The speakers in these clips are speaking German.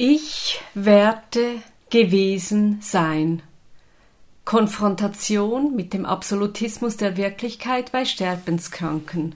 Ich werde gewesen sein. Konfrontation mit dem Absolutismus der Wirklichkeit bei Sterbenskranken.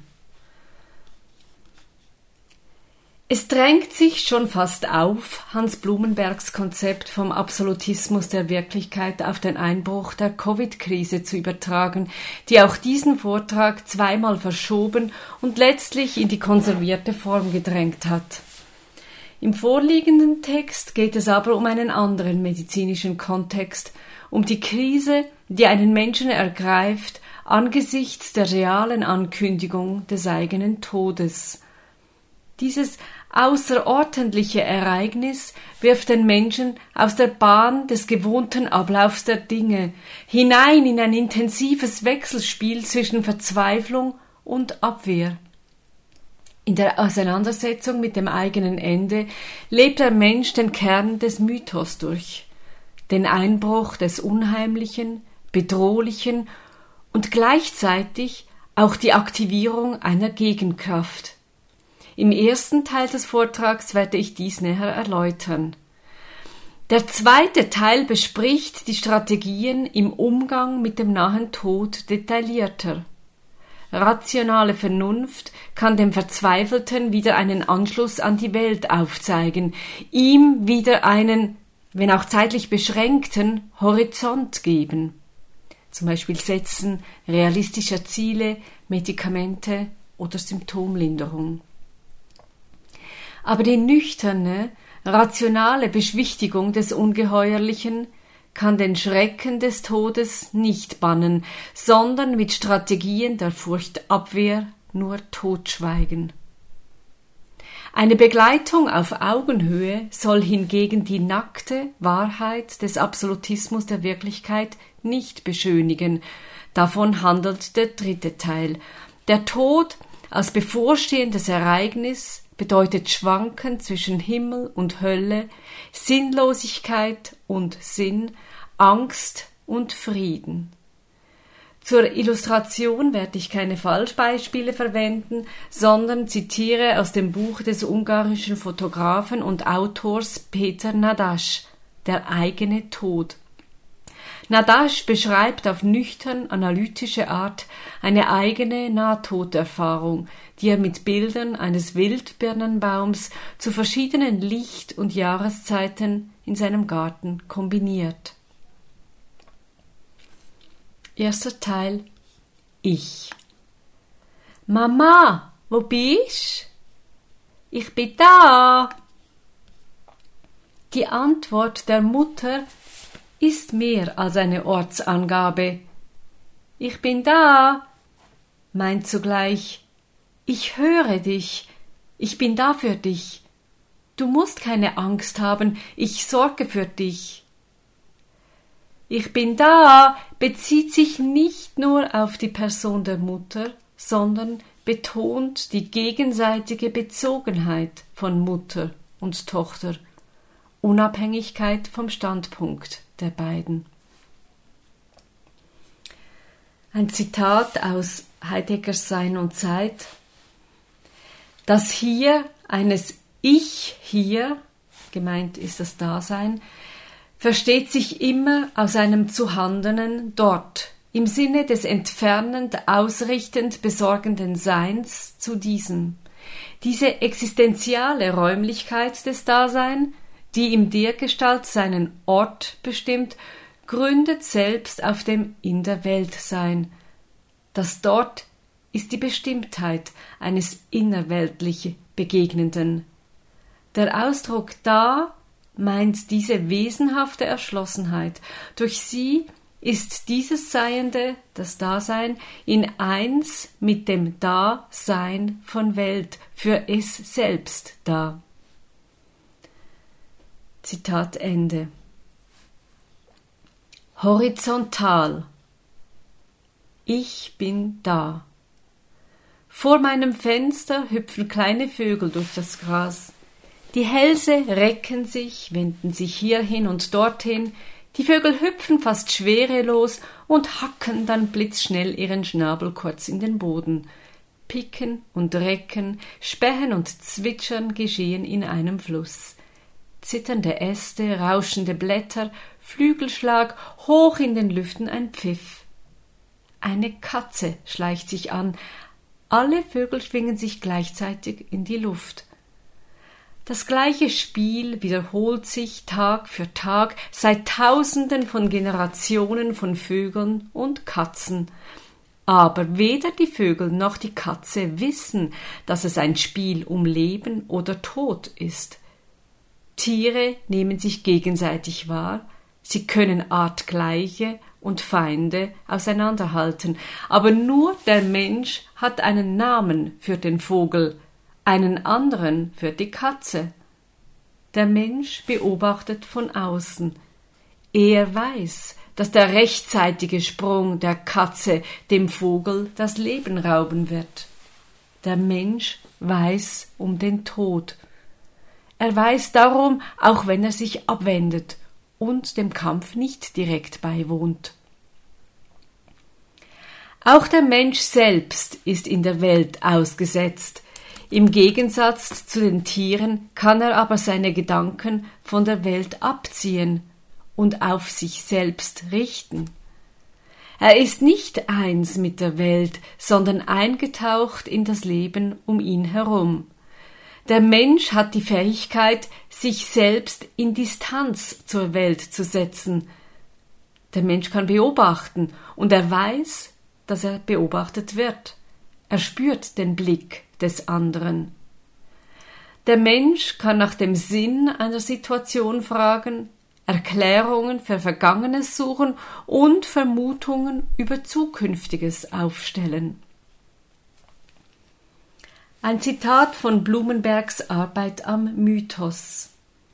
Es drängt sich schon fast auf, Hans Blumenbergs Konzept vom Absolutismus der Wirklichkeit auf den Einbruch der Covid-Krise zu übertragen, die auch diesen Vortrag zweimal verschoben und letztlich in die konservierte Form gedrängt hat. Im vorliegenden Text geht es aber um einen anderen medizinischen Kontext, um die Krise, die einen Menschen ergreift angesichts der realen Ankündigung des eigenen Todes. Dieses außerordentliche Ereignis wirft den Menschen aus der Bahn des gewohnten Ablaufs der Dinge hinein in ein intensives Wechselspiel zwischen Verzweiflung und Abwehr. In der Auseinandersetzung mit dem eigenen Ende lebt der Mensch den Kern des Mythos durch, den Einbruch des Unheimlichen, Bedrohlichen und gleichzeitig auch die Aktivierung einer Gegenkraft. Im ersten Teil des Vortrags werde ich dies näher erläutern. Der zweite Teil bespricht die Strategien im Umgang mit dem nahen Tod detaillierter. Rationale Vernunft kann dem Verzweifelten wieder einen Anschluss an die Welt aufzeigen, ihm wieder einen, wenn auch zeitlich beschränkten, Horizont geben. Zum Beispiel Setzen realistischer Ziele, Medikamente oder Symptomlinderung. Aber die nüchterne, rationale Beschwichtigung des Ungeheuerlichen kann den Schrecken des Todes nicht bannen, sondern mit Strategien der Furchtabwehr nur totschweigen. Eine Begleitung auf Augenhöhe soll hingegen die nackte Wahrheit des Absolutismus der Wirklichkeit nicht beschönigen. Davon handelt der dritte Teil. Der Tod als bevorstehendes Ereignis bedeutet Schwanken zwischen Himmel und Hölle, Sinnlosigkeit und Sinn, Angst und Frieden. Zur Illustration werde ich keine Fallbeispiele verwenden, sondern zitiere aus dem Buch des ungarischen Fotografen und Autors Peter Nadasch, Der eigene Tod. Nadasch beschreibt auf nüchtern analytische Art eine eigene Nahtoderfahrung, die er mit Bildern eines Wildbirnenbaums zu verschiedenen Licht- und Jahreszeiten in seinem Garten kombiniert. Erster Teil: Ich. Mama, wo bist? Ich bin da. Die Antwort der Mutter ist mehr als eine Ortsangabe. Ich bin da meint zugleich: Ich höre dich, ich bin da für dich. Du musst keine Angst haben, ich sorge für dich. Ich bin da bezieht sich nicht nur auf die Person der Mutter, sondern betont die gegenseitige Bezogenheit von Mutter und Tochter, Unabhängigkeit vom Standpunkt der beiden. Ein Zitat aus Heideggers Sein und Zeit: Das Hier eines Ich hier, gemeint ist das Dasein, versteht sich immer aus einem Zuhandenen dort, im Sinne des entfernend, ausrichtend, besorgenden Seins zu diesem. Diese existenziale Räumlichkeit des Daseins, die im Dergestalt seinen Ort bestimmt, gründet selbst auf dem In der Welt Sein. Das Dort ist die Bestimmtheit eines innerweltlich Begegnenden. Der Ausdruck da meint diese wesenhafte Erschlossenheit. Durch sie ist dieses Seiende, das Dasein, in eins mit dem Dasein von Welt, für es selbst da. Zitat Ende. Horizontal. Ich bin da. Vor meinem Fenster hüpfen kleine Vögel durch das Gras. Die Hälse recken sich, wenden sich hierhin und dorthin. Die Vögel hüpfen fast schwerelos und hacken dann blitzschnell ihren Schnabel kurz in den Boden. Picken und Recken, Spähen und Zwitschern geschehen in einem Fluss. zitternde Äste, rauschende Blätter, Flügelschlag, hoch in den Lüften ein Pfiff. Eine Katze schleicht sich an, alle Vögel schwingen sich gleichzeitig in die Luft. Das gleiche Spiel wiederholt sich Tag für Tag seit Tausenden von Generationen von Vögeln und Katzen. Aber weder die Vögel noch die Katze wissen, dass es ein Spiel um Leben oder Tod ist. Tiere nehmen sich gegenseitig wahr, sie können Artgleiche und Feinde auseinanderhalten, aber nur der Mensch hat einen Namen für den Vogel, einen anderen für die Katze. Der Mensch beobachtet von außen. Er weiß, dass der rechtzeitige Sprung der Katze dem Vogel das Leben rauben wird. Der Mensch weiß um den Tod. Er weiß darum, auch wenn er sich abwendet und dem Kampf nicht direkt beiwohnt. Auch der Mensch selbst ist in der Welt ausgesetzt. Im Gegensatz zu den Tieren kann er aber seine Gedanken von der Welt abziehen und auf sich selbst richten. Er ist nicht eins mit der Welt, sondern eingetaucht in das Leben um ihn herum. Der Mensch hat die Fähigkeit, sich selbst in Distanz zur Welt zu setzen. Der Mensch kann beobachten und er weiß, dass er beobachtet wird. Er spürt den Blick des anderen. Der Mensch kann nach dem Sinn einer Situation fragen, Erklärungen für Vergangenes suchen und Vermutungen über Zukünftiges aufstellen. Ein Zitat von Blumenbergs Arbeit am Mythos.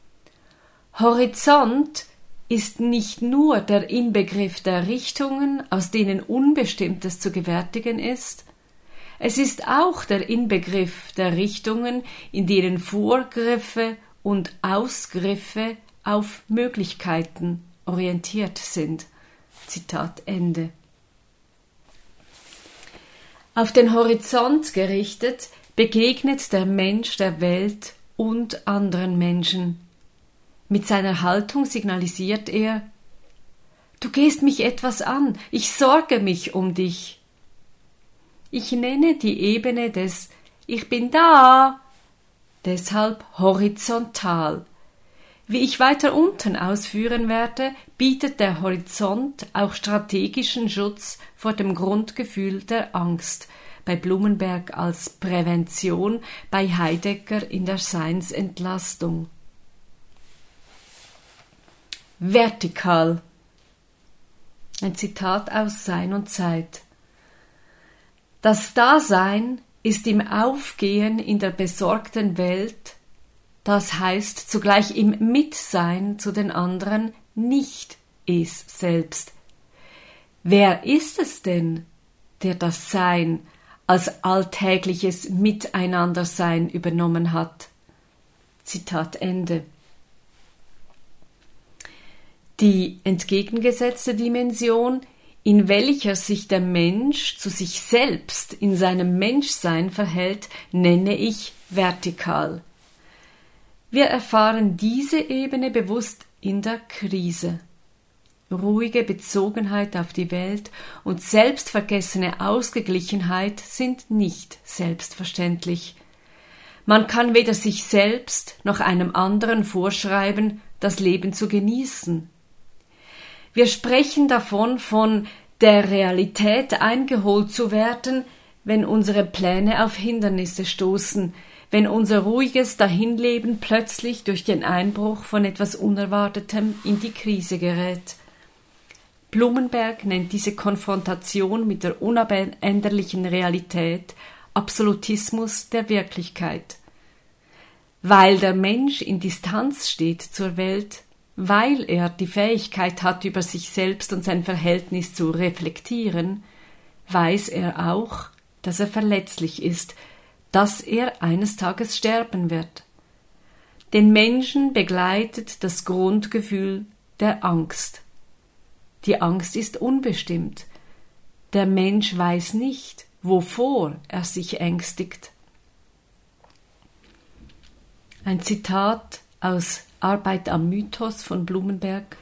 Horizont ist nicht nur der Inbegriff der Richtungen, aus denen Unbestimmtes zu gewärtigen ist, es ist auch der Inbegriff der Richtungen, in denen Vorgriffe und Ausgriffe auf Möglichkeiten orientiert sind. Zitat Ende. Auf den Horizont gerichtet begegnet der Mensch der Welt und anderen Menschen. Mit seiner Haltung signalisiert er: Du gehst mich etwas an, ich sorge mich um dich. Ich nenne die Ebene des Ich bin da, deshalb horizontal. Wie ich weiter unten ausführen werde, bietet der Horizont auch strategischen Schutz vor dem Grundgefühl der Angst, bei Blumenberg als Prävention, bei Heidegger in der Seinsentlastung. Vertikal. Ein Zitat aus Sein und Zeit. Das Dasein ist im Aufgehen in der besorgten Welt, das heißt zugleich im Mitsein zu den anderen, nicht es selbst. Wer ist es denn, der das Sein als alltägliches Miteinandersein übernommen hat? Zitat Ende. Die entgegengesetzte Dimension, in welcher sich der Mensch zu sich selbst in seinem Menschsein verhält, nenne ich vertikal. Wir erfahren diese Ebene bewusst in der Krise. Ruhige Bezogenheit auf die Welt und selbstvergessene Ausgeglichenheit sind nicht selbstverständlich. Man kann weder sich selbst noch einem anderen vorschreiben, das Leben zu genießen. Wir sprechen davon, von der Realität eingeholt zu werden, wenn unsere Pläne auf Hindernisse stoßen, wenn unser ruhiges Dahinleben plötzlich durch den Einbruch von etwas Unerwartetem in die Krise gerät. Blumenberg nennt diese Konfrontation mit der unabänderlichen Realität Absolutismus der Wirklichkeit. Weil der Mensch in Distanz steht zur Welt, weil er die Fähigkeit hat, über sich selbst und sein Verhältnis zu reflektieren, weiß er auch, dass er verletzlich ist, dass er eines Tages sterben wird. Den Menschen begleitet das Grundgefühl der Angst. Die Angst ist unbestimmt. Der Mensch weiß nicht, wovor er sich ängstigt. Ein Zitat aus Arbeit am Mythos von Blumenberg.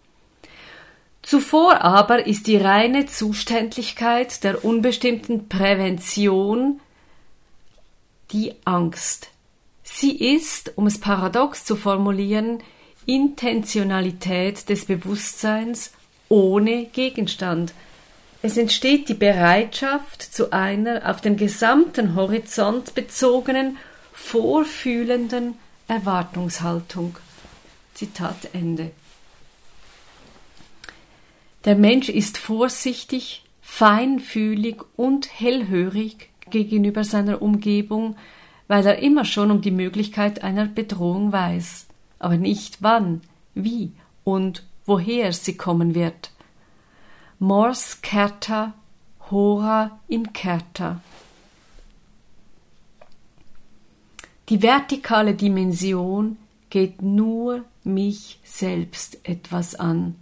Zuvor aber ist die reine Zuständlichkeit der unbestimmten Prävention die Angst. Sie ist, um es paradox zu formulieren, Intentionalität des Bewusstseins ohne Gegenstand. Es entsteht die Bereitschaft zu einer auf den gesamten Horizont bezogenen, vorfühlenden Erwartungshaltung. Zitat Ende. Der Mensch ist vorsichtig, feinfühlig und hellhörig gegenüber seiner Umgebung, weil er immer schon um die Möglichkeit einer Bedrohung weiß, aber nicht wann, wie und woher sie kommen wird. Mors certa, hora incerta. Die vertikale Dimension geht nur mich selbst etwas an.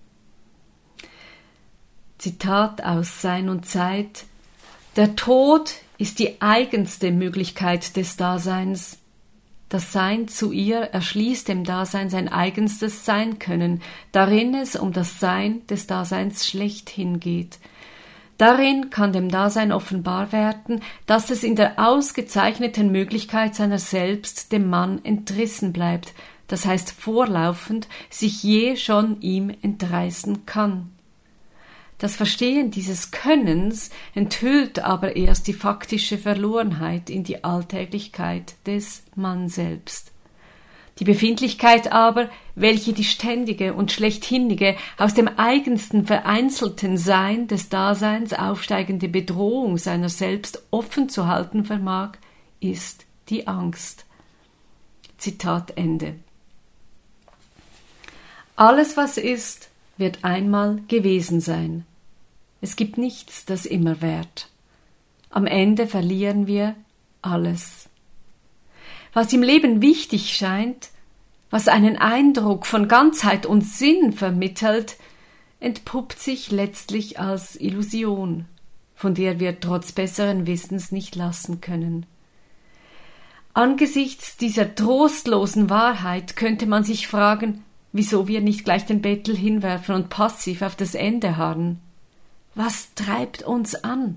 Zitat aus Sein und Zeit: Der Tod ist die eigenste Möglichkeit des Daseins. Das Sein zu ihr erschließt dem Dasein sein eigenstes Sein-Können, darin es um das Sein des Daseins schlechthin geht. Darin kann dem Dasein offenbar werden, dass es in der ausgezeichneten Möglichkeit seiner selbst dem Mann entrissen bleibt, das heißt vorlaufend sich je schon ihm entreißen kann. Das Verstehen dieses Könnens enthüllt aber erst die faktische Verlorenheit in die Alltäglichkeit des Mann selbst. Die Befindlichkeit aber, welche die ständige und schlechthinnige, aus dem eigensten vereinzelten Sein des Daseins aufsteigende Bedrohung seiner selbst offen zu halten vermag, ist die Angst. Zitat Ende. Alles, was ist, wird einmal gewesen sein. Es gibt nichts, das immer währt. Am Ende verlieren wir alles. Was im Leben wichtig scheint, was einen Eindruck von Ganzheit und Sinn vermittelt, entpuppt sich letztlich als Illusion, von der wir trotz besseren Wissens nicht lassen können. Angesichts dieser trostlosen Wahrheit könnte man sich fragen, wieso wir nicht gleich den Bettel hinwerfen und passiv auf das Ende harren. Was treibt uns an?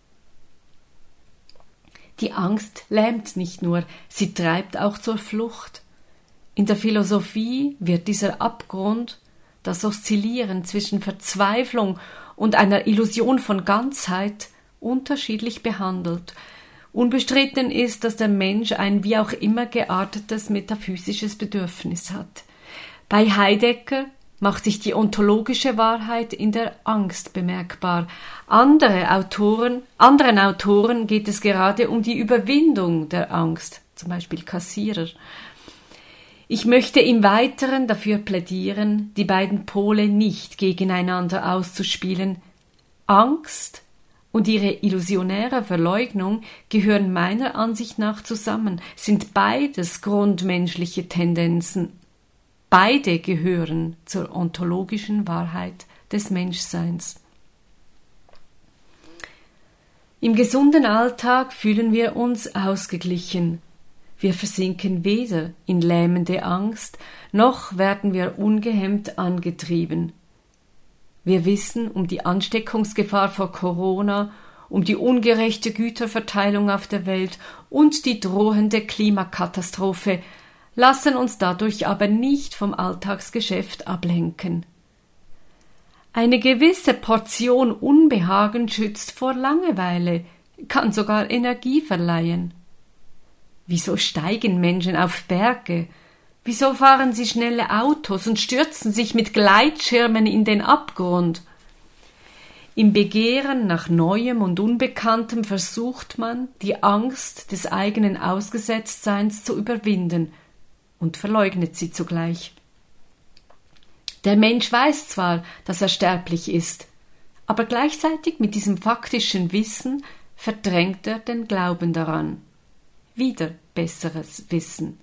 Die Angst lähmt nicht nur, sie treibt auch zur Flucht. In der Philosophie wird dieser Abgrund, das Oszillieren zwischen Verzweiflung und einer Illusion von Ganzheit, unterschiedlich behandelt. Unbestritten ist, dass der Mensch ein wie auch immer geartetes metaphysisches Bedürfnis hat. Bei Heidegger macht sich die ontologische Wahrheit in der Angst bemerkbar. Anderen Autoren geht es gerade um die Überwindung der Angst, zum Beispiel Kassierer. Ich möchte im Weiteren dafür plädieren, die beiden Pole nicht gegeneinander auszuspielen. Angst und ihre illusionäre Verleugnung gehören meiner Ansicht nach zusammen, sind beides grundmenschliche Tendenzen. Beide gehören zur ontologischen Wahrheit des Menschseins. Im gesunden Alltag fühlen wir uns ausgeglichen. Wir versinken weder in lähmende Angst, noch werden wir ungehemmt angetrieben. Wir wissen um die Ansteckungsgefahr vor Corona, um die ungerechte Güterverteilung auf der Welt und die drohende Klimakatastrophe, lassen uns dadurch aber nicht vom Alltagsgeschäft ablenken. Eine gewisse Portion Unbehagen schützt vor Langeweile, kann sogar Energie verleihen. Wieso steigen Menschen auf Berge? Wieso fahren sie schnelle Autos und stürzen sich mit Gleitschirmen in den Abgrund? Im Begehren nach Neuem und Unbekanntem versucht man, die Angst des eigenen Ausgesetztseins zu überwinden und verleugnet sie zugleich. Der Mensch weiß zwar, dass er sterblich ist, aber gleichzeitig mit diesem faktischen Wissen verdrängt er den Glauben daran. Wieder besseres Wissen.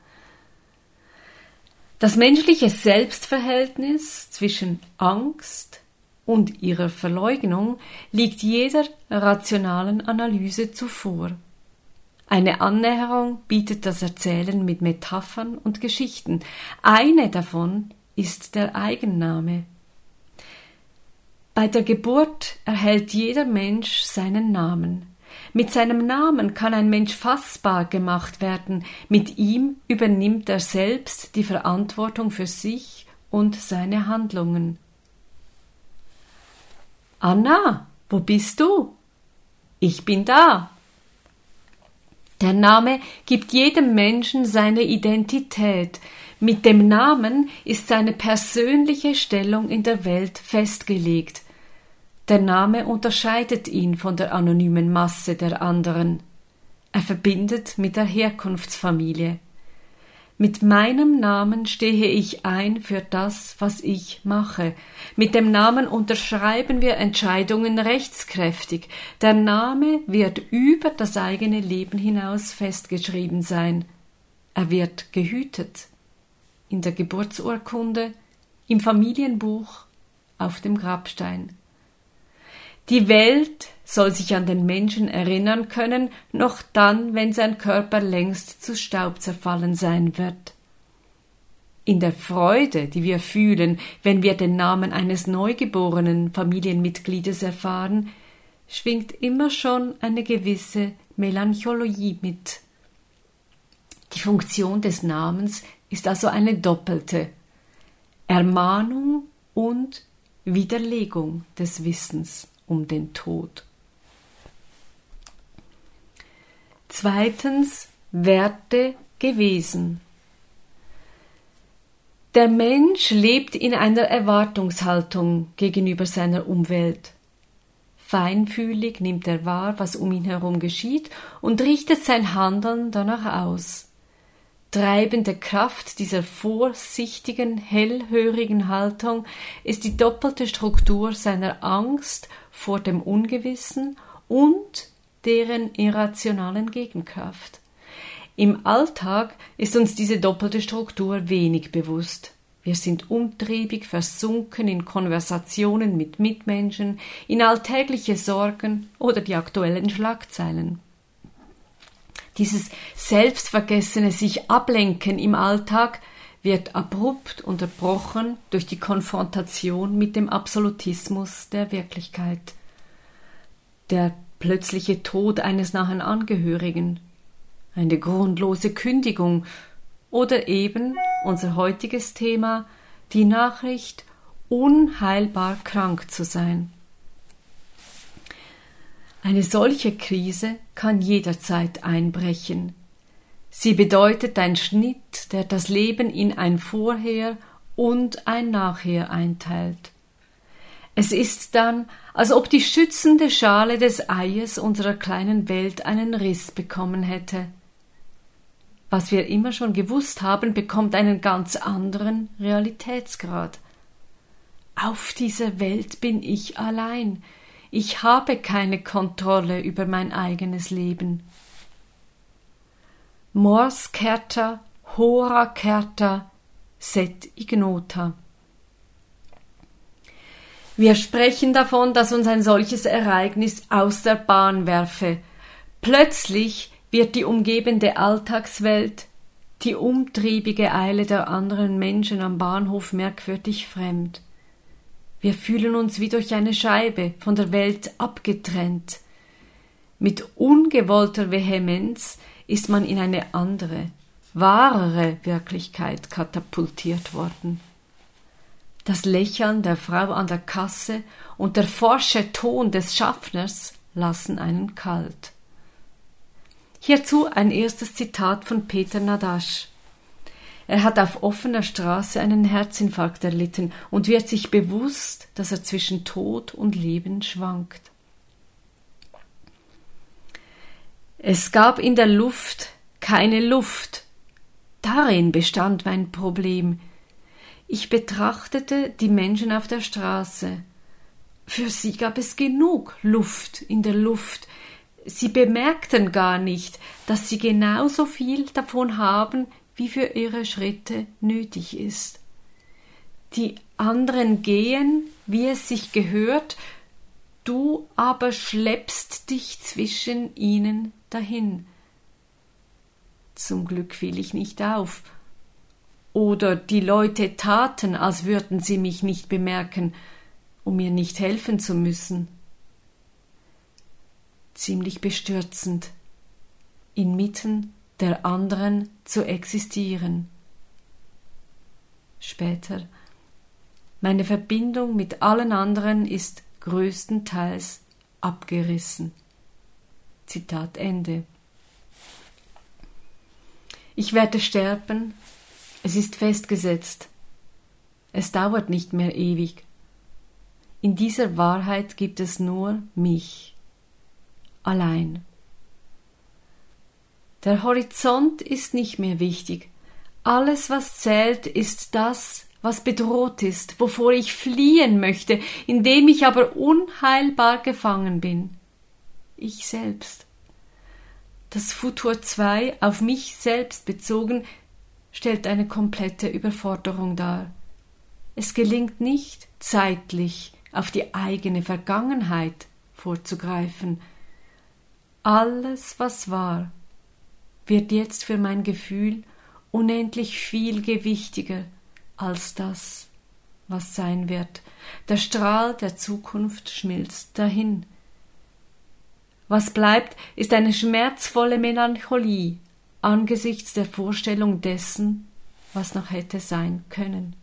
Das menschliche Selbstverhältnis zwischen Angst und ihrer Verleugnung liegt jeder rationalen Analyse zuvor. Eine Annäherung bietet das Erzählen mit Metaphern und Geschichten. Eine davon ist der Eigenname. Bei der Geburt erhält jeder Mensch seinen Namen. Mit seinem Namen kann ein Mensch fassbar gemacht werden. Mit ihm übernimmt er selbst die Verantwortung für sich und seine Handlungen. Anna, wo bist du? Ich bin da. Der Name gibt jedem Menschen seine Identität. Mit dem Namen ist seine persönliche Stellung in der Welt festgelegt. Der Name unterscheidet ihn von der anonymen Masse der anderen. Er verbindet mit der Herkunftsfamilie. Mit meinem Namen stehe ich ein für das, was ich mache. Mit dem Namen unterschreiben wir Entscheidungen rechtskräftig. Der Name wird über das eigene Leben hinaus festgeschrieben sein. Er wird gehütet. In der Geburtsurkunde, im Familienbuch, auf dem Grabstein. Die Welt soll sich an den Menschen erinnern können, noch dann, wenn sein Körper längst zu Staub zerfallen sein wird. In der Freude, die wir fühlen, wenn wir den Namen eines neugeborenen Familienmitgliedes erfahren, schwingt immer schon eine gewisse Melancholie mit. Die Funktion des Namens ist also eine doppelte: Ermahnung und Widerlegung des Wissens um den Tod. Zweitens, Werte gewesen. Der Mensch lebt in einer Erwartungshaltung gegenüber seiner Umwelt. Feinfühlig nimmt er wahr, was um ihn herum geschieht, und richtet sein Handeln danach aus. Treibende Kraft dieser vorsichtigen, hellhörigen Haltung ist die doppelte Struktur seiner Angst vor dem Ungewissen und deren irrationalen Gegenkraft. Im Alltag ist uns diese doppelte Struktur wenig bewusst. Wir sind umtriebig, versunken in Konversationen mit Mitmenschen, in alltägliche Sorgen oder die aktuellen Schlagzeilen. Dieses selbstvergessene sich ablenken im Alltag wird abrupt unterbrochen durch die Konfrontation mit dem Absolutismus der Wirklichkeit. Der plötzliche Tod eines nahen Angehörigen, eine grundlose Kündigung oder eben unser heutiges Thema, die Nachricht, unheilbar krank zu sein. Eine solche Krise kann jederzeit einbrechen. Sie bedeutet einen Schnitt, der das Leben in ein Vorher und ein Nachher einteilt. Es ist dann, als ob die schützende Schale des Eies unserer kleinen Welt einen Riss bekommen hätte. Was wir immer schon gewusst haben, bekommt einen ganz anderen Realitätsgrad. Auf dieser Welt bin ich allein. Ich habe keine Kontrolle über mein eigenes Leben. Mors certa, hora certa, sed ignota. Wir sprechen davon, dass uns ein solches Ereignis aus der Bahn werfe. Plötzlich wird die umgebende Alltagswelt, die umtriebige Eile der anderen Menschen am Bahnhof merkwürdig fremd. Wir fühlen uns wie durch eine Scheibe von der Welt abgetrennt. Mit ungewollter Vehemenz ist man in eine andere, wahrere Wirklichkeit katapultiert worden. Das Lächeln der Frau an der Kasse und der forsche Ton des Schaffners lassen einen kalt. Hierzu ein erstes Zitat von Peter Nadasch. Er hat auf offener Straße einen Herzinfarkt erlitten und wird sich bewusst, dass er zwischen Tod und Leben schwankt. Es gab in der Luft keine Luft. Darin bestand mein Problem. Ich betrachtete die Menschen auf der Straße. Für sie gab es genug Luft in der Luft. Sie bemerkten gar nicht, dass sie genauso viel davon haben, wie für ihre Schritte nötig ist. Die anderen gehen, wie es sich gehört, du aber schleppst dich zwischen ihnen dahin. Zum Glück fiel ich nicht auf. Oder die Leute taten, als würden sie mich nicht bemerken, um mir nicht helfen zu müssen. Ziemlich bestürzend, inmitten der anderen zu existieren. Später: Meine Verbindung mit allen anderen ist größtenteils abgerissen. Zitat Ende. Ich werde sterben, es ist festgesetzt. Es dauert nicht mehr ewig. In dieser Wahrheit gibt es nur mich. Allein. Der Horizont ist nicht mehr wichtig. Alles, was zählt, ist das, was bedroht ist, wovor ich fliehen möchte, indem ich aber unheilbar gefangen bin. Ich selbst. Das Futur 2, auf mich selbst bezogen, stellt eine komplette Überforderung dar. Es gelingt nicht, zeitlich auf die eigene Vergangenheit vorzugreifen. Alles, was war, wird jetzt für mein Gefühl unendlich viel gewichtiger als das, was sein wird. Der Strahl der Zukunft schmilzt dahin. Was bleibt, ist eine schmerzvolle Melancholie angesichts der Vorstellung dessen, was noch hätte sein können.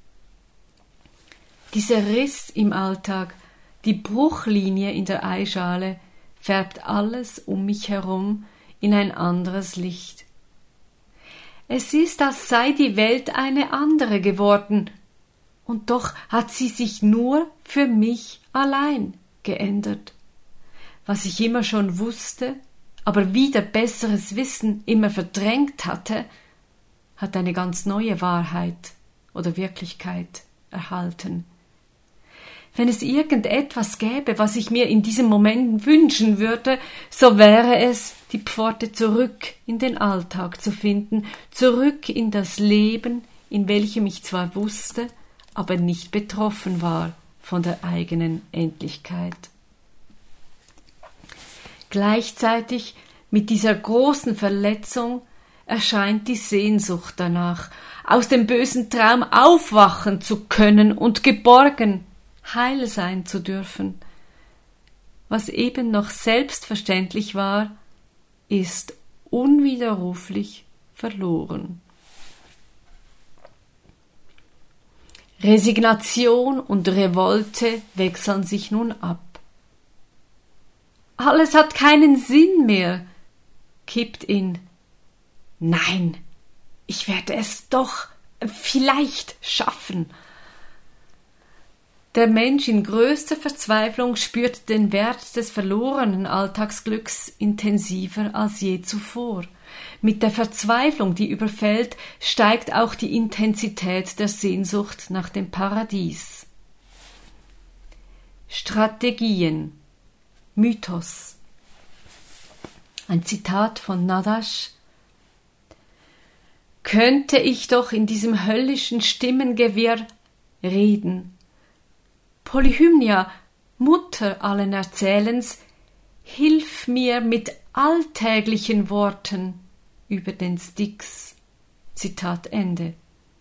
Dieser Riss im Alltag, die Bruchlinie in der Eischale, färbt alles um mich herum in ein anderes Licht. Es ist, als sei die Welt eine andere geworden, und doch hat sie sich nur für mich allein geändert. Was ich immer schon wusste, aber wider besseres Wissen immer verdrängt hatte, hat eine ganz neue Wahrheit oder Wirklichkeit erhalten. Wenn es irgendetwas gäbe, was ich mir in diesem Moment wünschen würde, so wäre es, die Pforte zurück in den Alltag zu finden, zurück in das Leben, in welchem ich zwar wusste, aber nicht betroffen war von der eigenen Endlichkeit. Gleichzeitig mit dieser großen Verletzung erscheint die Sehnsucht danach, aus dem bösen Traum aufwachen zu können und geborgen, heil sein zu dürfen. Was eben noch selbstverständlich war, ist unwiderruflich verloren. Resignation und Revolte wechseln sich nun ab. Alles hat keinen Sinn mehr, kippt in Nein, ich werde es doch vielleicht schaffen. Der Mensch in größter Verzweiflung spürt den Wert des verlorenen Alltagsglücks intensiver als je zuvor. Mit der Verzweiflung, die überfällt, steigt auch die Intensität der Sehnsucht nach dem Paradies. Strategien. Mythos. Ein Zitat von Nadash. Könnte ich doch in diesem höllischen Stimmengewirr reden. Polyhymnia, Mutter allen Erzählens, hilf mir mit alltäglichen Worten über den Styx. Zitat Ende.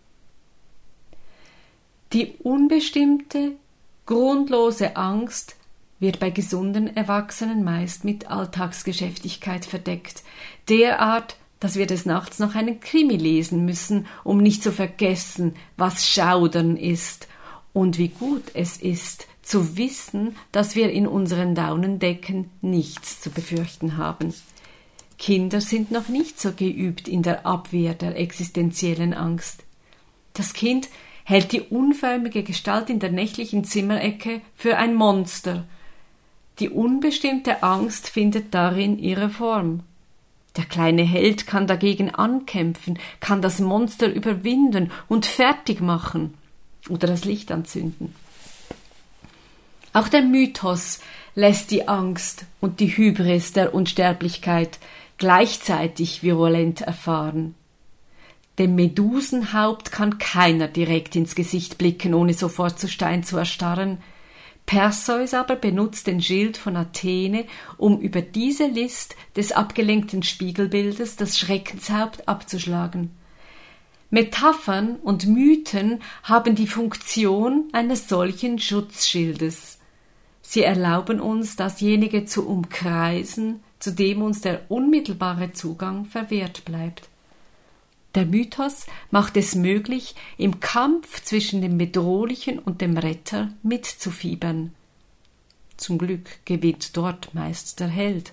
Die unbestimmte, grundlose Angst wird bei gesunden Erwachsenen meist mit Alltagsgeschäftigkeit verdeckt, derart, dass wir des Nachts noch einen Krimi lesen müssen, um nicht zu vergessen, was Schaudern ist und wie gut es ist, zu wissen, dass wir in unseren Daunendecken nichts zu befürchten haben. Kinder sind noch nicht so geübt in der Abwehr der existenziellen Angst. Das Kind hält die unförmige Gestalt in der nächtlichen Zimmerecke für ein Monster. Die unbestimmte Angst findet darin ihre Form. Der kleine Held kann dagegen ankämpfen, kann das Monster überwinden und fertig machen oder das Licht anzünden. Auch der Mythos lässt die Angst und die Hybris der Unsterblichkeit gleichzeitig virulent erfahren. Dem Medusenhaupt kann keiner direkt ins Gesicht blicken, ohne sofort zu Stein zu erstarren. Perseus aber benutzt den Schild von Athene, um über diese List des abgelenkten Spiegelbildes das Schreckenshaupt abzuschlagen. Metaphern und Mythen haben die Funktion eines solchen Schutzschildes. Sie erlauben uns, dasjenige zu umkreisen, zu dem uns der unmittelbare Zugang verwehrt bleibt. Der Mythos macht es möglich, im Kampf zwischen dem Bedrohlichen und dem Retter mitzufiebern. Zum Glück gewinnt dort meist der Held.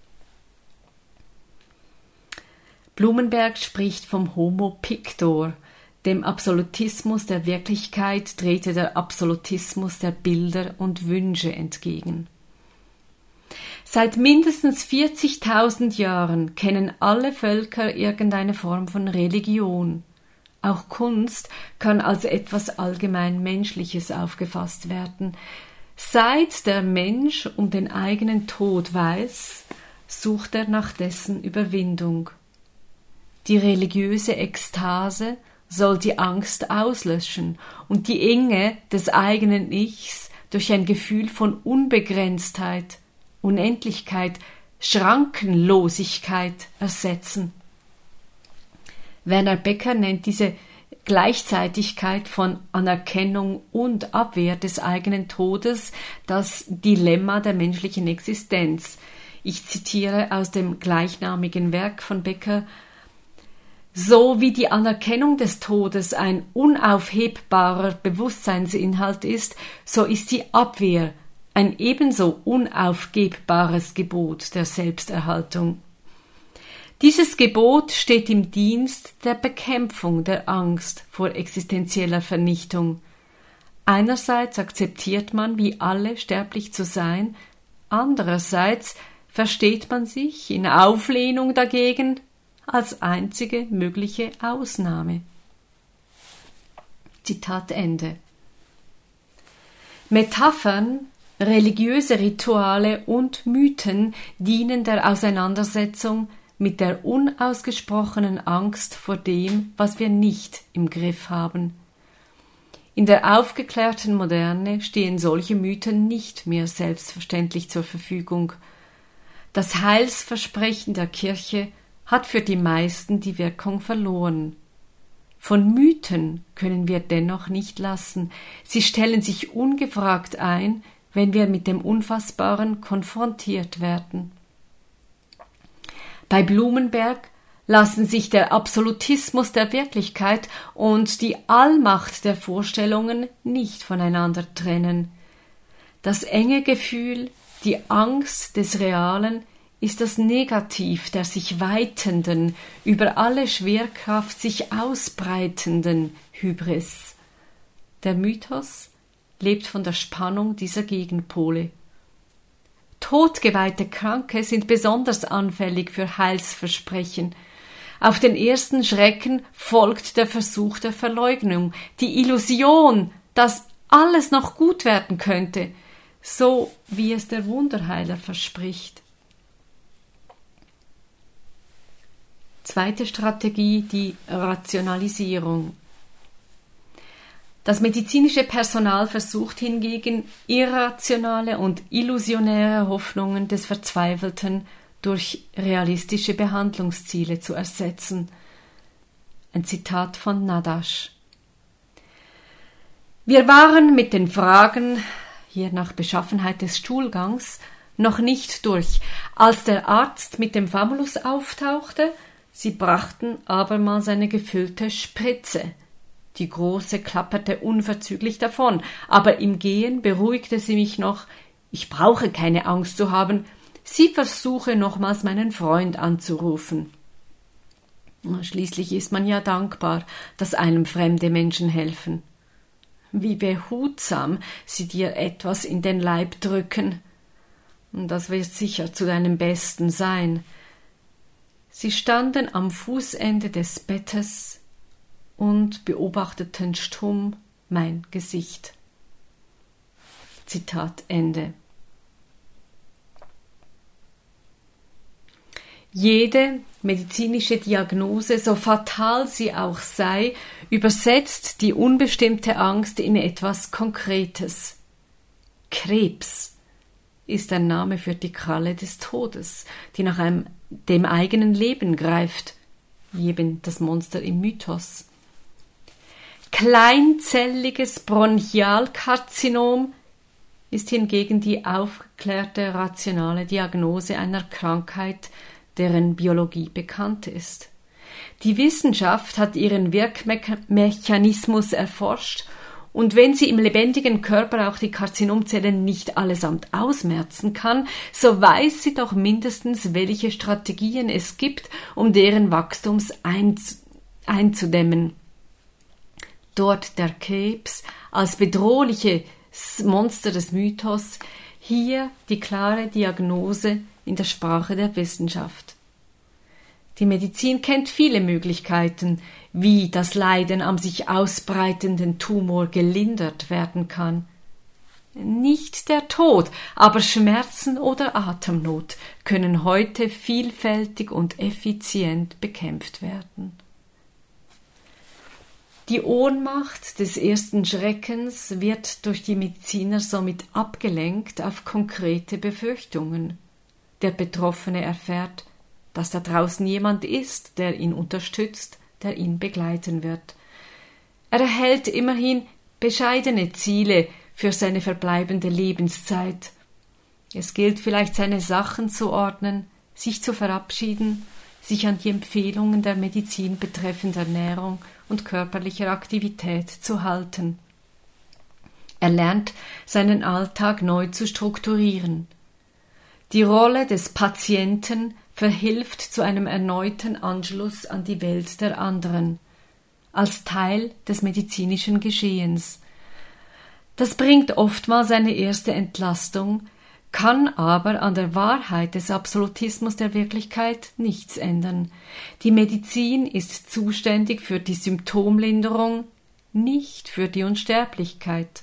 Blumenberg spricht vom Homo Pictor. Dem Absolutismus der Wirklichkeit trete der Absolutismus der Bilder und Wünsche entgegen. Seit mindestens 40.000 Jahren kennen alle Völker irgendeine Form von Religion. Auch Kunst kann als etwas allgemein Menschliches aufgefasst werden. Seit der Mensch um den eigenen Tod weiß, sucht er nach dessen Überwindung. Die religiöse Ekstase soll die Angst auslöschen und die Enge des eigenen Ichs durch ein Gefühl von Unbegrenztheit, Unendlichkeit, Schrankenlosigkeit ersetzen. Werner Becker nennt diese Gleichzeitigkeit von Anerkennung und Abwehr des eigenen Todes das Dilemma der menschlichen Existenz. Ich zitiere aus dem gleichnamigen Werk von Becker: So wie die Anerkennung des Todes ein unaufhebbarer Bewusstseinsinhalt ist, so ist die Abwehr ein ebenso unaufgebbares Gebot der Selbsterhaltung. Dieses Gebot steht im Dienst der Bekämpfung der Angst vor existenzieller Vernichtung. Einerseits akzeptiert man, wie alle sterblich zu sein, andererseits versteht man sich in Auflehnung dagegen als einzige mögliche Ausnahme. Zitat Ende. Metaphern, religiöse Rituale und Mythen dienen der Auseinandersetzung mit der unausgesprochenen Angst vor dem, was wir nicht im Griff haben. In der aufgeklärten Moderne stehen solche Mythen nicht mehr selbstverständlich zur Verfügung. Das Heilsversprechen der Kirche hat für die meisten die Wirkung verloren. Von Mythen können wir dennoch nicht lassen. Sie stellen sich ungefragt ein, wenn wir mit dem Unfassbaren konfrontiert werden. Bei Blumenberg lassen sich der Absolutismus der Wirklichkeit und die Allmacht der Vorstellungen nicht voneinander trennen. Das enge Gefühl, die Angst des Realen ist das Negativ der sich weitenden, über alle Schwerkraft sich ausbreitenden Hybris. Der Mythos lebt von der Spannung dieser Gegenpole. Todgeweihte Kranke sind besonders anfällig für Heilsversprechen. Auf den ersten Schrecken folgt der Versuch der Verleugnung, die Illusion, dass alles noch gut werden könnte, so wie es der Wunderheiler verspricht. Zweite Strategie, die Rationalisierung. Das medizinische Personal versucht hingegen, irrationale und illusionäre Hoffnungen des Verzweifelten durch realistische Behandlungsziele zu ersetzen. Ein Zitat von Nadasch. Wir waren mit den Fragen, hier nach Beschaffenheit des Stuhlgangs, noch nicht durch, als der Arzt mit dem Famulus auftauchte. Sie brachten abermals eine gefüllte Spritze. Die große klapperte unverzüglich davon, aber im Gehen beruhigte sie mich noch. Ich brauche keine Angst zu haben. Sie versuche nochmals meinen Freund anzurufen. Schließlich ist man ja dankbar, dass einem fremde Menschen helfen. Wie behutsam sie dir etwas in den Leib drücken. Das wird sicher zu deinem Besten sein. Sie standen am Fußende des Bettes und beobachteten stumm mein Gesicht. Zitat Ende. Jede medizinische Diagnose, so fatal sie auch sei, übersetzt die unbestimmte Angst in etwas Konkretes. Krebs ist ein Name für die Kralle des Todes, die nach dem eigenen Leben greift, wie eben das Monster im Mythos. Kleinzelliges Bronchialkarzinom ist hingegen die aufgeklärte, rationale Diagnose einer Krankheit, deren Biologie bekannt ist. Die Wissenschaft hat ihren Wirkmechanismus erforscht, und wenn sie im lebendigen Körper auch die Karzinomzellen nicht allesamt ausmerzen kann, so weiß sie doch mindestens, welche Strategien es gibt, um deren Wachstums einzudämmen. Dort der Krebs als bedrohliches Monster des Mythos, hier die klare Diagnose in der Sprache der Wissenschaft. Die Medizin kennt viele Möglichkeiten, wie das Leiden am sich ausbreitenden Tumor gelindert werden kann. Nicht der Tod, aber Schmerzen oder Atemnot können heute vielfältig und effizient bekämpft werden. Die Ohnmacht des ersten Schreckens wird durch die Mediziner somit abgelenkt auf konkrete Befürchtungen. Der Betroffene erfährt, dass da draußen jemand ist, der ihn unterstützt, der ihn begleiten wird. Er erhält immerhin bescheidene Ziele für seine verbleibende Lebenszeit. Es gilt vielleicht, seine Sachen zu ordnen, sich zu verabschieden, sich an die Empfehlungen der Medizin betreffend Ernährung und körperlicher Aktivität zu halten. Er lernt, seinen Alltag neu zu strukturieren. Die Rolle des Patienten verhilft zu einem erneuten Anschluss an die Welt der anderen, als Teil des medizinischen Geschehens. Das bringt oftmals eine erste Entlastung, kann aber an der Wahrheit des Absolutismus der Wirklichkeit nichts ändern. Die Medizin ist zuständig für die Symptomlinderung, nicht für die Unsterblichkeit.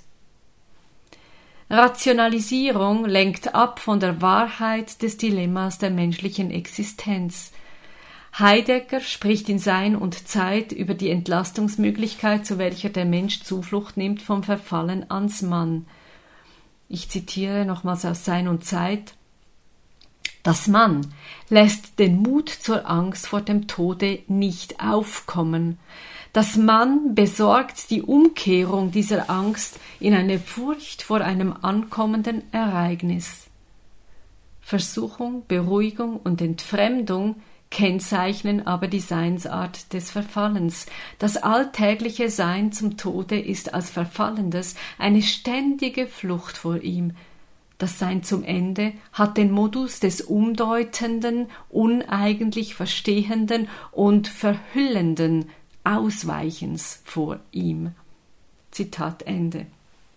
Rationalisierung lenkt ab von der Wahrheit des Dilemmas der menschlichen Existenz. Heidegger spricht in Sein und Zeit über die Entlastungsmöglichkeit, zu welcher der Mensch Zuflucht nimmt vom Verfallen ans Mann. Ich zitiere nochmals aus Sein und Zeit: Das Mann lässt den Mut zur Angst vor dem Tode nicht aufkommen. Das Mann besorgt die Umkehrung dieser Angst in eine Furcht vor einem ankommenden Ereignis. Versuchung, Beruhigung und Entfremdung kennzeichnen aber die Seinsart des Verfallens. Das alltägliche Sein zum Tode ist als Verfallendes eine ständige Flucht vor ihm. Das Sein zum Ende hat den Modus des Umdeutenden, uneigentlich Verstehenden und Verhüllenden Ausweichens vor ihm. Zitat Ende.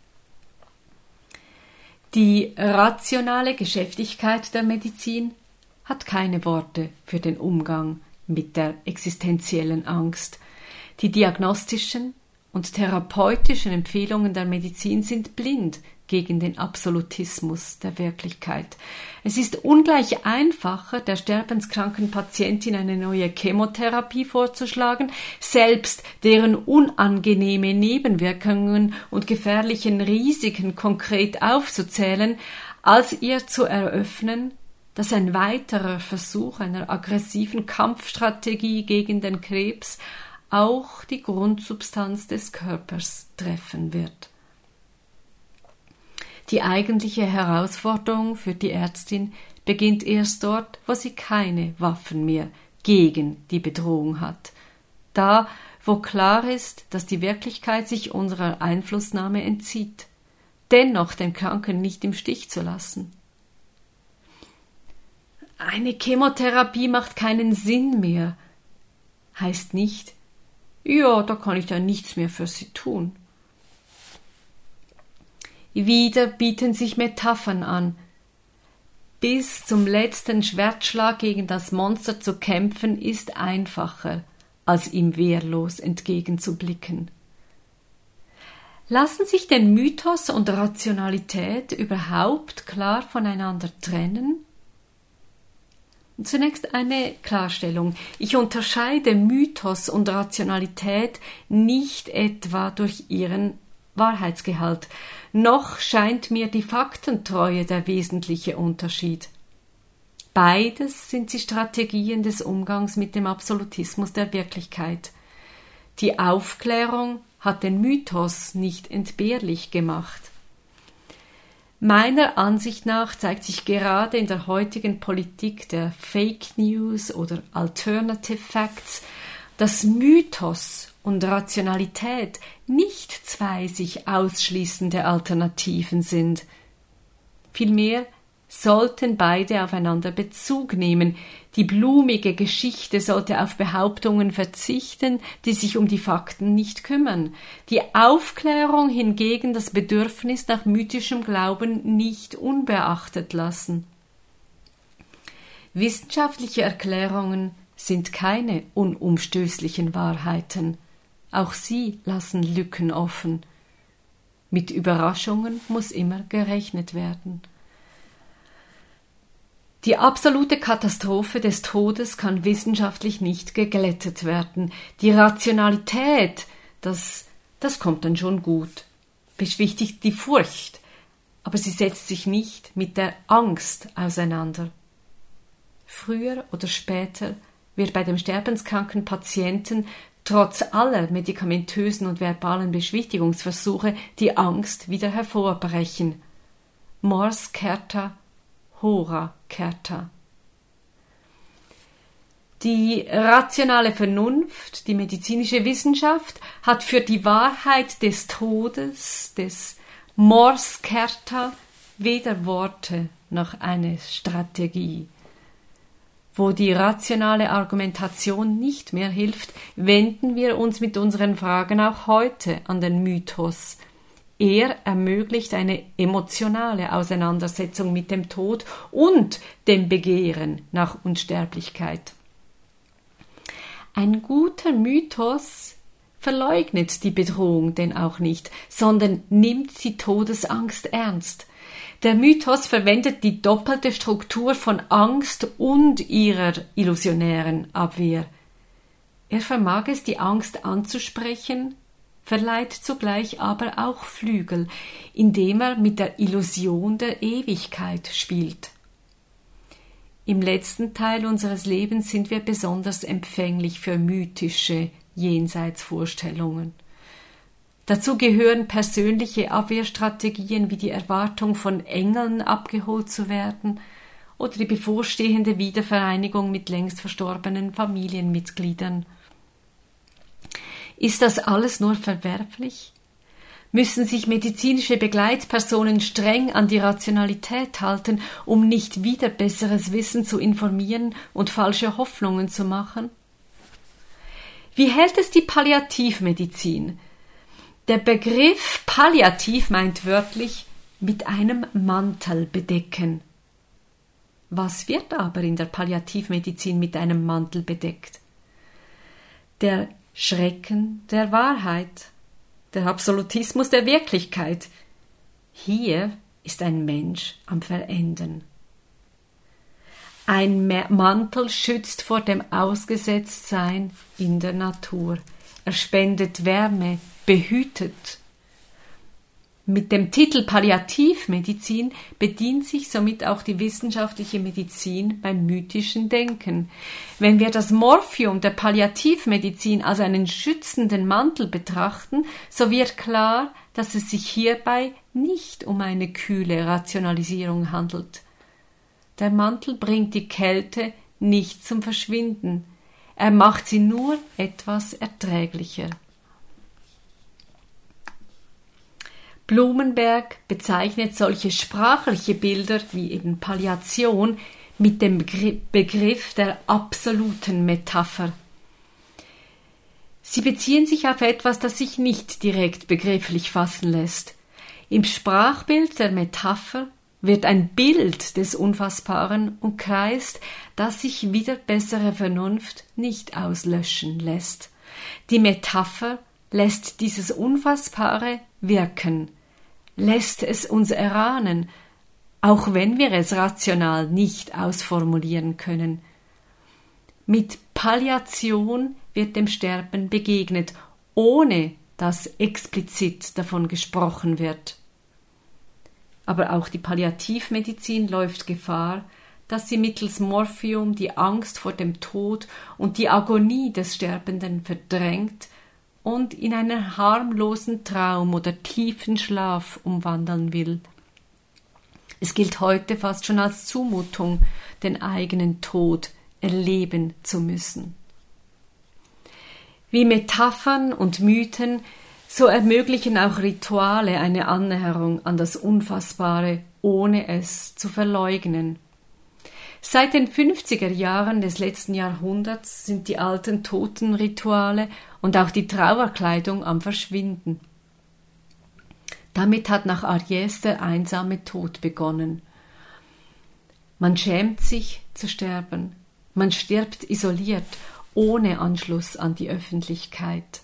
Die rationale Geschäftigkeit der Medizin hat keine Worte für den Umgang mit der existenziellen Angst. Die diagnostischen und therapeutischen Empfehlungen der Medizin sind blind gegen den Absolutismus der Wirklichkeit. Es ist ungleich einfacher, der sterbenskranken Patientin eine neue Chemotherapie vorzuschlagen, selbst deren unangenehme Nebenwirkungen und gefährlichen Risiken konkret aufzuzählen, als ihr zu eröffnen, dass ein weiterer Versuch einer aggressiven Kampfstrategie gegen den Krebs auch die Grundsubstanz des Körpers treffen wird. Die eigentliche Herausforderung für die Ärztin beginnt erst dort, wo sie keine Waffen mehr gegen die Bedrohung hat. Da, wo klar ist, dass die Wirklichkeit sich unserer Einflussnahme entzieht. Dennoch den Kranken nicht im Stich zu lassen. Eine Chemotherapie macht keinen Sinn mehr. Heißt nicht, ja, da kann ich dann nichts mehr für sie tun. Wieder bieten sich Metaphern an. Bis zum letzten Schwertschlag gegen das Monster zu kämpfen, ist einfacher, als ihm wehrlos entgegenzublicken. Lassen sich denn Mythos und Rationalität überhaupt klar voneinander trennen? Zunächst eine Klarstellung. Ich unterscheide Mythos und Rationalität nicht etwa durch ihren Wahrheitsgehalt, noch scheint mir die Faktentreue der wesentliche Unterschied. Beides sind die Strategien des Umgangs mit dem Absolutismus der Wirklichkeit. Die Aufklärung hat den Mythos nicht entbehrlich gemacht. Meiner Ansicht nach zeigt sich gerade in der heutigen Politik der Fake News oder Alternative Facts, dass Mythos und Rationalität nicht zwei sich ausschließende Alternativen sind. Vielmehr sollten beide aufeinander Bezug nehmen. Die blumige Geschichte sollte auf Behauptungen verzichten, die sich um die Fakten nicht kümmern. Die Aufklärung hingegen das Bedürfnis nach mythischem Glauben nicht unbeachtet lassen. Wissenschaftliche Erklärungen sind keine unumstößlichen Wahrheiten. Auch sie lassen Lücken offen. Mit Überraschungen muss immer gerechnet werden. Die absolute Katastrophe des Todes kann wissenschaftlich nicht geglättet werden. Die Rationalität, das kommt dann schon gut, beschwichtigt die Furcht, aber sie setzt sich nicht mit der Angst auseinander. Früher oder später wird bei dem sterbenskranken Patienten trotz aller medikamentösen und verbalen Beschwichtigungsversuche die Angst wieder hervorbrechen. Mors certa, hora certa. Die rationale Vernunft, die medizinische Wissenschaft, hat für die Wahrheit des Todes, des Mors certa, weder Worte noch eine Strategie. Wo die rationale Argumentation nicht mehr hilft, wenden wir uns mit unseren Fragen auch heute an den Mythos. Er ermöglicht eine emotionale Auseinandersetzung mit dem Tod und dem Begehren nach Unsterblichkeit. Ein guter Mythos verleugnet die Bedrohung denn auch nicht, sondern nimmt die Todesangst ernst. Der Mythos verwendet die doppelte Struktur von Angst und ihrer illusionären Abwehr. Er vermag es, die Angst anzusprechen, verleiht zugleich aber auch Flügel, indem er mit der Illusion der Ewigkeit spielt. Im letzten Teil unseres Lebens sind wir besonders empfänglich für mythische Jenseitsvorstellungen. Dazu gehören persönliche Abwehrstrategien wie die Erwartung von Engeln abgeholt zu werden oder die bevorstehende Wiedervereinigung mit längst verstorbenen Familienmitgliedern. Ist das alles nur verwerflich? Müssen sich medizinische Begleitpersonen streng an die Rationalität halten, um nicht wieder besseres Wissen zu informieren und falsche Hoffnungen zu machen? Wie hält es die Palliativmedizin? Der Begriff palliativ meint wörtlich mit einem Mantel bedecken. Was wird aber in der Palliativmedizin mit einem Mantel bedeckt? Der Schrecken der Wahrheit, der Absolutismus der Wirklichkeit. Hier ist ein Mensch am Verenden. Ein Mantel schützt vor dem Ausgesetztsein in der Natur. Er spendet Wärme, behütet. Mit dem Titel Palliativmedizin bedient sich somit auch die wissenschaftliche Medizin beim mythischen Denken. Wenn wir das Morphium der Palliativmedizin als einen schützenden Mantel betrachten, so wird klar, dass es sich hierbei nicht um eine kühle Rationalisierung handelt. Der Mantel bringt die Kälte nicht zum Verschwinden, er macht sie nur etwas erträglicher. Blumenberg bezeichnet solche sprachliche Bilder wie eben Palliation mit dem Begriff der absoluten Metapher. Sie beziehen sich auf etwas, das sich nicht direkt begrifflich fassen lässt. Im Sprachbild der Metapher wird ein Bild des Unfassbaren umkreist, das sich wider bessere Vernunft nicht auslöschen lässt. Die Metapher lässt dieses Unfassbare wirken, lässt es uns erahnen, auch wenn wir es rational nicht ausformulieren können. Mit Palliation wird dem Sterben begegnet, ohne dass explizit davon gesprochen wird. Aber auch die Palliativmedizin läuft Gefahr, dass sie mittels Morphium die Angst vor dem Tod und die Agonie des Sterbenden verdrängt und in einen harmlosen Traum oder tiefen Schlaf umwandeln will. Es gilt heute fast schon als Zumutung, den eigenen Tod erleben zu müssen. Wie Metaphern und Mythen, so ermöglichen auch Rituale eine Annäherung an das Unfassbare, ohne es zu verleugnen. Seit den 50er Jahren des letzten Jahrhunderts sind die alten Totenrituale und auch die Trauerkleidung am Verschwinden. Damit hat nach Aries der einsame Tod begonnen. Man schämt sich zu sterben. Man stirbt isoliert, ohne Anschluss an die Öffentlichkeit.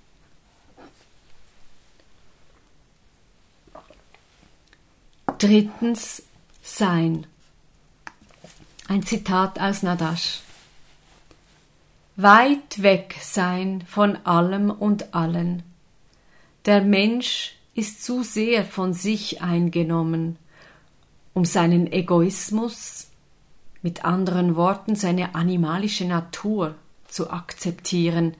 Drittens, Sein. Ein Zitat aus Nadash. Weit weg sein von allem und allen. Der Mensch ist zu sehr von sich eingenommen, um seinen Egoismus, mit anderen Worten seine animalische Natur, zu akzeptieren.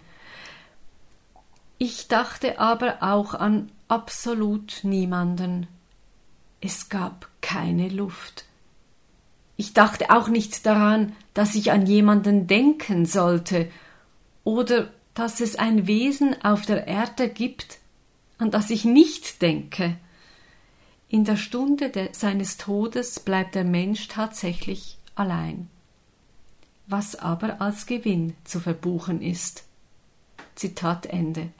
Ich dachte aber auch an absolut niemanden. Es gab keine Luft. Ich dachte auch nicht daran, dass ich an jemanden denken sollte oder dass es ein Wesen auf der Erde gibt, an das ich nicht denke. In der Stunde seines Todes bleibt der Mensch tatsächlich allein, was aber als Gewinn zu verbuchen ist. Zitat Ende.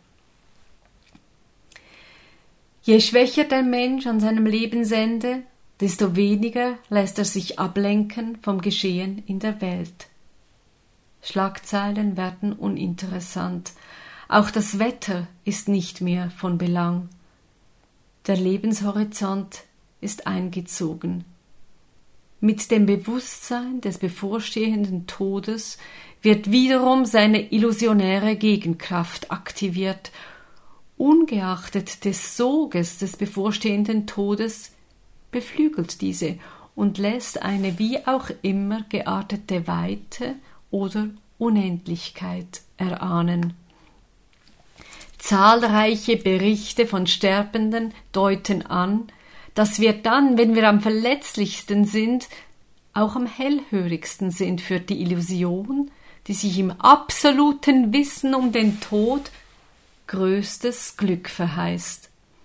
Je schwächer der Mensch an seinem Lebensende, desto weniger lässt er sich ablenken vom Geschehen in der Welt. Schlagzeilen werden uninteressant. Auch das Wetter ist nicht mehr von Belang. Der Lebenshorizont ist eingezogen. Mit dem Bewusstsein des bevorstehenden Todes wird wiederum seine illusionäre Gegenkraft aktiviert. Ungeachtet des Soges des bevorstehenden Todes beflügelt diese und lässt eine wie auch immer geartete Weite oder Unendlichkeit erahnen. Zahlreiche Berichte von Sterbenden deuten an, dass wir dann, wenn wir am verletzlichsten sind, auch am hellhörigsten sind für die Illusion, die sich im absoluten Wissen um den Tod größtes Glück verheißt.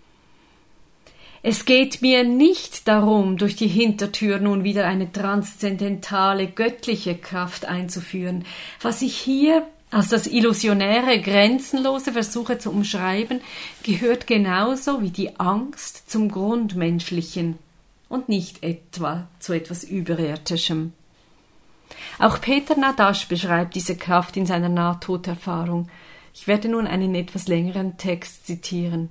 Es geht mir nicht darum, durch die Hintertür nun wieder eine transzendentale, göttliche Kraft einzuführen. Was ich hier als das illusionäre, grenzenlose versuche zu umschreiben, gehört genauso wie die Angst zum Grundmenschlichen und nicht etwa zu etwas Überirdischem. Auch Peter Nadash beschreibt diese Kraft in seiner Nahtoderfahrung. Ich werde nun einen etwas längeren Text zitieren.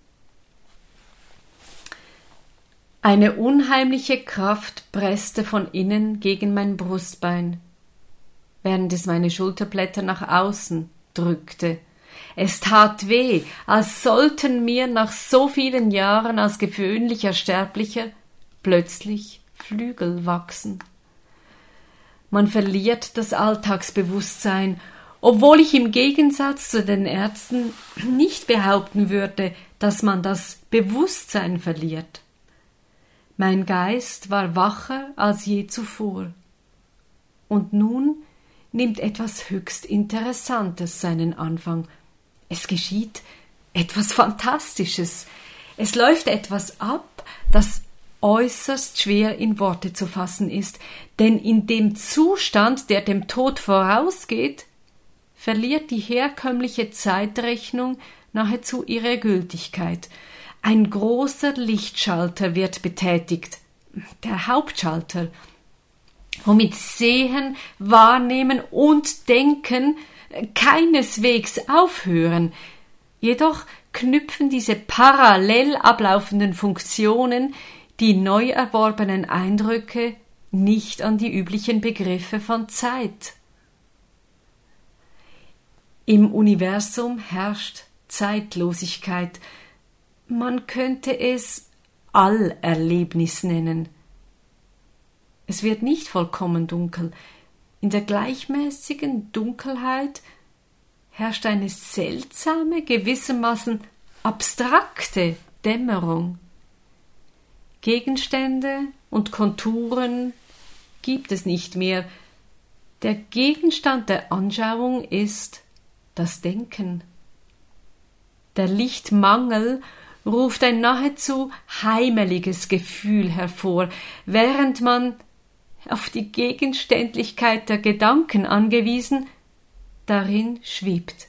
Eine unheimliche Kraft presste von innen gegen mein Brustbein, während es meine Schulterblätter nach außen drückte. Es tat weh, als sollten mir nach so vielen Jahren als gewöhnlicher Sterblicher plötzlich Flügel wachsen. Man verliert das Alltagsbewusstsein, obwohl ich im Gegensatz zu den Ärzten nicht behaupten würde, dass man das Bewusstsein verliert. Mein Geist war wacher als je zuvor. Und nun nimmt etwas höchst Interessantes seinen Anfang. Es geschieht etwas Fantastisches. Es läuft etwas ab, das äußerst schwer in Worte zu fassen ist, denn in dem Zustand, der dem Tod vorausgeht, verliert die herkömmliche Zeitrechnung nahezu ihre Gültigkeit. Ein großer Lichtschalter wird betätigt, der Hauptschalter, womit Sehen, Wahrnehmen und Denken keineswegs aufhören. Jedoch knüpfen diese parallel ablaufenden Funktionen die neu erworbenen Eindrücke nicht an die üblichen Begriffe von Zeit. Im Universum herrscht Zeitlosigkeit. Man könnte es Allerlebnis nennen. Es wird nicht vollkommen dunkel. In der gleichmäßigen Dunkelheit herrscht eine seltsame, gewissermaßen abstrakte Dämmerung. Gegenstände und Konturen gibt es nicht mehr. Der Gegenstand der Anschauung ist das Denken. Der Lichtmangel ruft ein nahezu heimeliges Gefühl hervor, während man, auf die Gegenständlichkeit der Gedanken angewiesen, darin schwebt.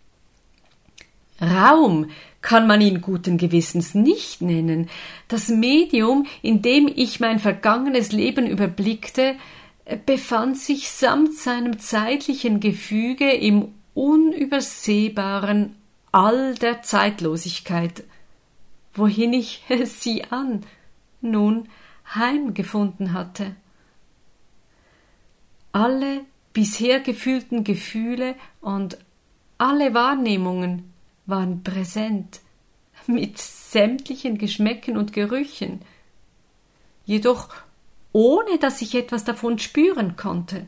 Raum kann man ihn guten Gewissens nicht nennen. Das Medium, in dem ich mein vergangenes Leben überblickte, befand sich samt seinem zeitlichen Gefüge im unübersehbaren All der Zeitlosigkeit, wohin ich sie nun heimgefunden hatte. Alle bisher gefühlten Gefühle und alle Wahrnehmungen waren präsent, mit sämtlichen Geschmäcken und Gerüchen, jedoch ohne dass ich etwas davon spüren konnte.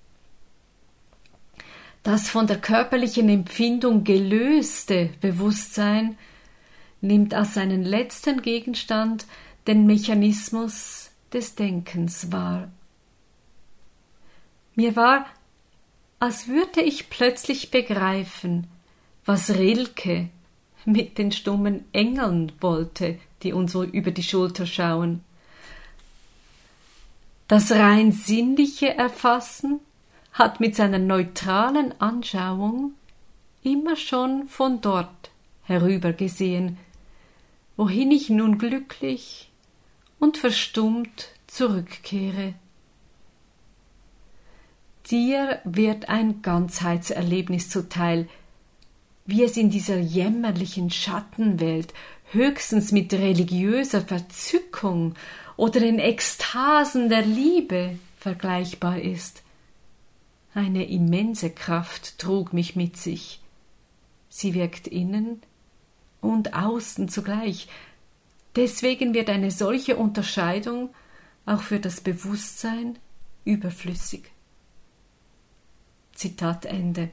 Das von der körperlichen Empfindung gelöste Bewusstsein nimmt als seinen letzten Gegenstand den Mechanismus des Denkens wahr. Mir war, als würde ich plötzlich begreifen, was Rilke mit den stummen Engeln wollte, die uns so über die Schulter schauen. Das rein sinnliche Erfassen hat mit seiner neutralen Anschauung immer schon von dort herübergesehen, wohin ich nun glücklich und verstummt zurückkehre. Dir wird ein Ganzheitserlebnis zuteil, wie es in dieser jämmerlichen Schattenwelt höchstens mit religiöser Verzückung oder in Ekstasen der Liebe vergleichbar ist. Eine immense Kraft trug mich mit sich. Sie wirkt innen und außen zugleich. Deswegen wird eine solche Unterscheidung auch für das Bewusstsein überflüssig. Zitat Ende.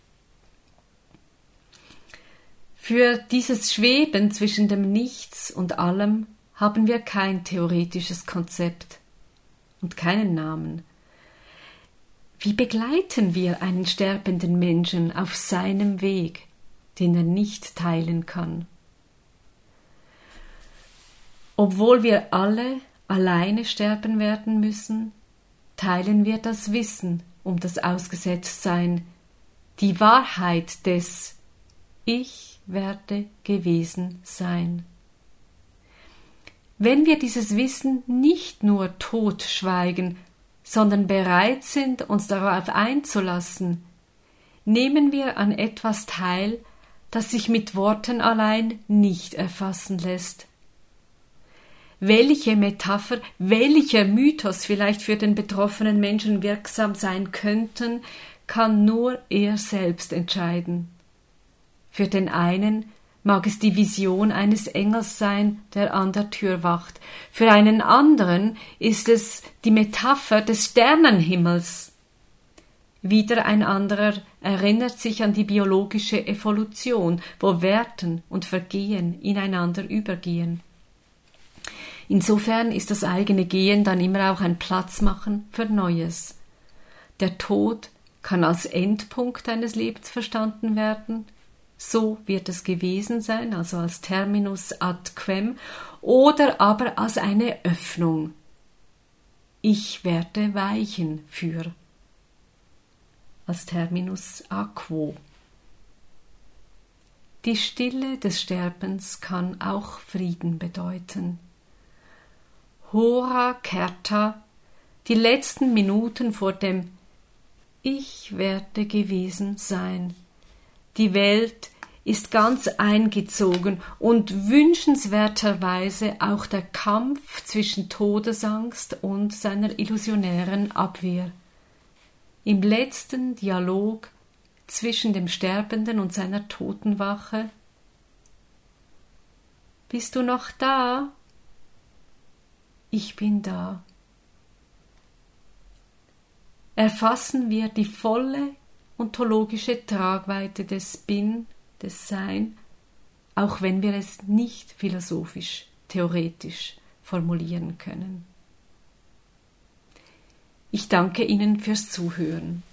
Für dieses Schweben zwischen dem Nichts und allem haben wir kein theoretisches Konzept und keinen Namen. Wie begleiten wir einen sterbenden Menschen auf seinem Weg, den er nicht teilen kann? Obwohl wir alle alleine sterben werden müssen, teilen wir das Wissen um das Ausgesetztsein, die Wahrheit des Ich werde gewesen sein. Wenn wir dieses Wissen nicht nur totschweigen, sondern bereit sind, uns darauf einzulassen, nehmen wir an etwas teil, das sich mit Worten allein nicht erfassen lässt. Welche Metapher, welcher Mythos vielleicht für den betroffenen Menschen wirksam sein könnten, kann nur er selbst entscheiden. Für den einen mag es die Vision eines Engels sein, der an der Tür wacht. Für einen anderen ist es die Metapher des Sternenhimmels. Wieder ein anderer erinnert sich an die biologische Evolution, wo Werden und Vergehen ineinander übergehen. Insofern ist das eigene Gehen dann immer auch ein Platzmachen für Neues. Der Tod kann als Endpunkt eines Lebens verstanden werden, so wird es gewesen sein, also als Terminus ad quem, oder aber als eine Öffnung. Ich werde weichen für, als Terminus a quo. Die Stille des Sterbens kann auch Frieden bedeuten. Hora Kerta, die letzten Minuten vor dem Ich werde gewesen sein. Die Welt ist ganz eingezogen und wünschenswerterweise auch der Kampf zwischen Todesangst und seiner illusionären Abwehr. Im letzten Dialog zwischen dem Sterbenden und seiner Totenwache bist du noch da? Ich bin da. Erfassen wir die volle ontologische Tragweite des Bin, des Sein, auch wenn wir es nicht philosophisch, theoretisch formulieren können. Ich danke Ihnen fürs Zuhören.